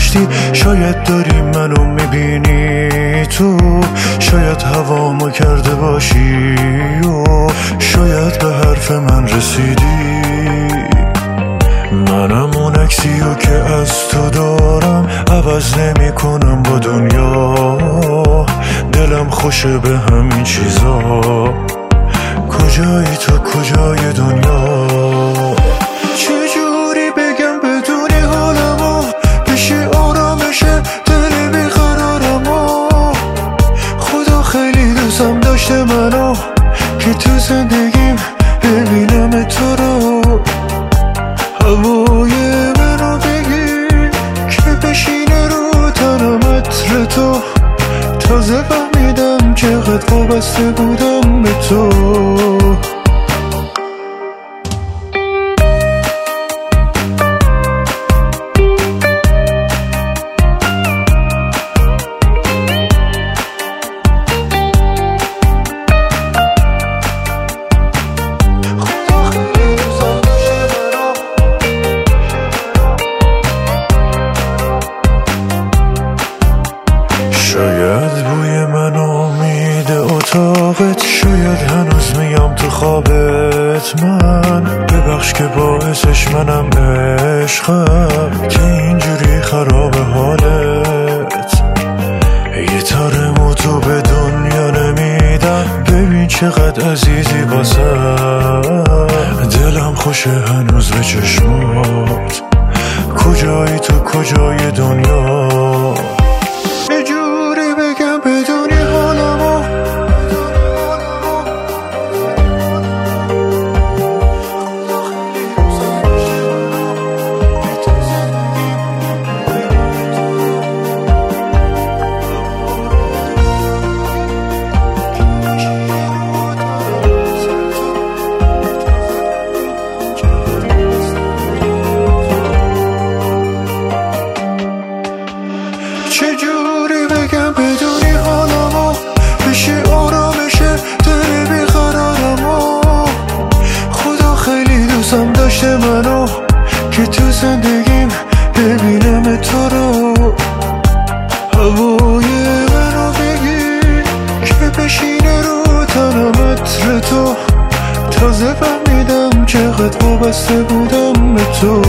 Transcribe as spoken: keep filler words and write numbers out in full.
داشتی. شاید داری منو میبینی تو، شاید هوامو کرده باشی و شاید به حرف من رسیدی. منم اون عکسیو که از تو دارم عوض نمی کنم با دنیا. دلم خوشه به همین چیزا. کجایی تو کجای دنیا؟ چجوری بگم بدونی حالمو بشه آرامشه دل بیقرارمو. خدا خیلی دوستم داشته منو که تو زندگیم ببینم تو رو. هوای منو بگیر که بشینه رو تنم عطر تو. تازه فهمیدم چقدر وابسته بودم به تو. شاید بوی من امید اتاقت، شاید هنوز میام تو خوابت. من ببخش که باعثش منم عشقم که اینجوری خراب حالت. یه تارمو تو به دنیا نمیدم، ببین چقدر عزیزی واسم. دلم خوشه هنوز به چشمات. کجایی تو کجای دنیا؟ چجوری بگم بدونی حالمو بشه آرامشه دل بیقرارمو. خدا خیلی دوستم داشته منو که تو زندگیم ببینم تو رو. هوای منو بگیر که بشینه رو تنم عطر تو. تازه فهمیدم چقدر وابسته بودم به تو.